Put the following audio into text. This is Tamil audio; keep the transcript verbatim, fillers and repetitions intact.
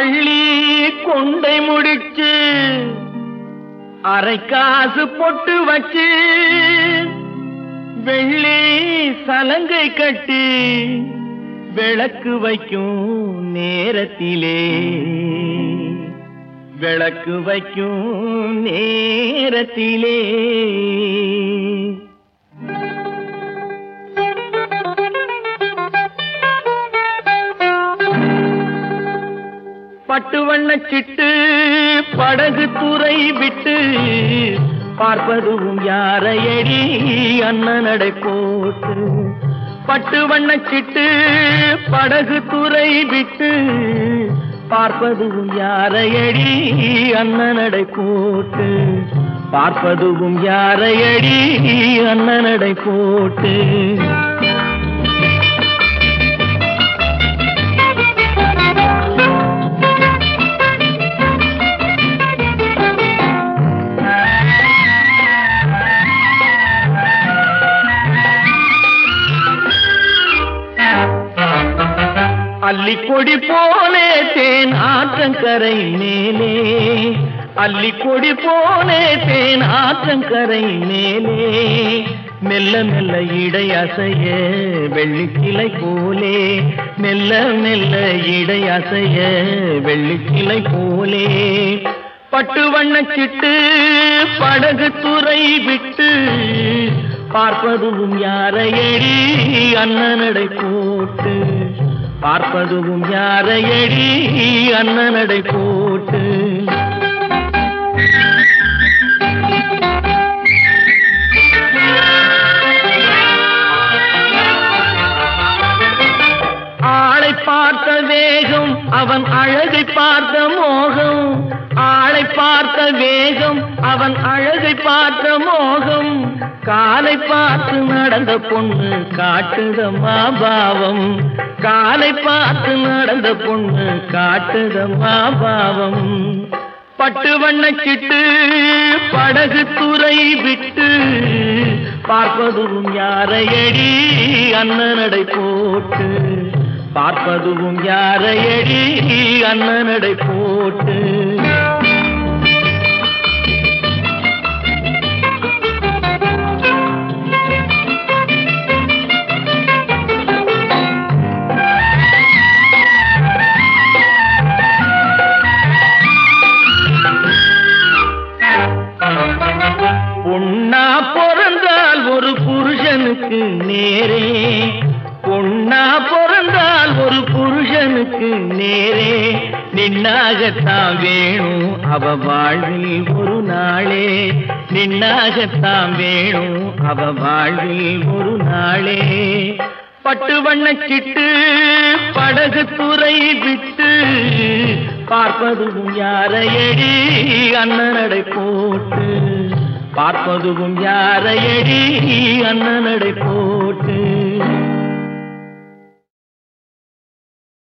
அள்ளி கொண்டை முடிச்சு அரை காசு பொட்டு வச்சு வெள்ளி சலங்கை கட்டி விளக்கு வைக்கும் நேரத்திலே விளக்கு வைக்கும் நேரத்திலே பட்டு வண்ண சிட்டு படகு துறை விட்டு பார்ப்பதும் யாரையடி அண்ணனடை போட்டு பட்டு வண்ண சிட்டு படகு துறை விட்டு பார்ப்பதும் யாரையடி அண்ணனடை போட்டு பார்ப்பதும் யாரையடி அண்ணனடை போட்டு அள்ளி கொடி போலே தேன் ஆற்றங்கரை மேலே அள்ளி கொடி போலே தேன் ஆற்றங்கரை மேலே மெல்ல மெல்ல இடை அசைய வெள்ளிக்கிளை போலே மெல்ல மெல்ல இடை அசைய வெள்ளிக்கிளை போலே பட்டு வண்ண சிட்டு படகு துறை விட்டு பார்ப்பதும் யாரையடி அண்ணனடை போட்டு பார்ப்பதும் யாரையடி அண்ணனடை போட்டு ஆளை பார்த்த வேகம் அவன் அழகை பார்த்த மோகம் ஆளை பார்த்த வேகம் அவன் அழகை பார்த்த மோகம் காலை பார்த்து நடந்த பொண்ணு காட்டுதம்மா பாவம் காலை பார்த்து நடந்த பொண்ணு காட்டுதம்மா பாவம் பட்டு வண்ண சிட்டு படகு துறை விட்டு பார்ப்பதும் யாரையடி அண்ணனடை போட்டு பார்ப்பதும் யாரையடி அண்ணனடை போட்டு பொன்னா பிறந்தால் ஒரு புருஷனுக்கு நேரே பொன்னா பிறந்தால் ஒரு புருஷனுக்கு நேரே நின்னாகத்தான் வேணும் அவ வாழ்வில் ஒரு நாளே நின்னாகத்தான் வேணும் அவ வாழ்வில் ஒரு நாளே பட்டு வண்ண சிட்டு படகு துறை விட்டு பார்ப்பதும் யாரையடி அண்ணனடை போட்டு பார்ப்பதும் யாரையடி அண்ணனடை போட்டு